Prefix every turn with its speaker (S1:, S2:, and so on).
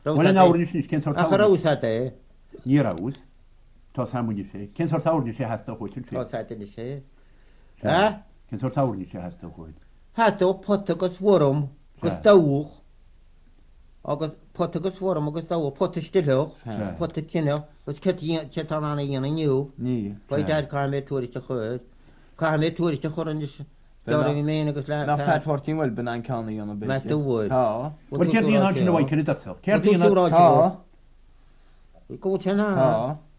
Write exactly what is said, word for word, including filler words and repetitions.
S1: Wel nawr ni sy'n cyn sort
S2: Ach ar aws hade.
S1: Ni'r aws. Tos am wni sé. Cyn sort awr ni sé hasta chwyd yn
S2: Tos hade ni sé.
S1: Ha? Cyn sort awr ni sé hasta chwyd.
S2: Hade o pot agos worm. Gos dawch. Agos pot agos worm agos dawch. Pot ystilwch. Pot y cynio. Gos cet an anna i'n niw.
S1: Ni.
S2: Bai dad cael me tŵr eich chwyd. Cael me tŵr eich chwyd yn ys. Dawr i mewn agos la.
S3: Na fat fourteen wel ben can i on a bit.
S2: Mas dy wyd.
S3: Ha.
S1: Wel cert i'n hansin o wain cyn y dysol. Cert
S2: Cert
S1: i'n
S2: i'n
S3: Ha.
S2: Go tjena.
S3: Ha.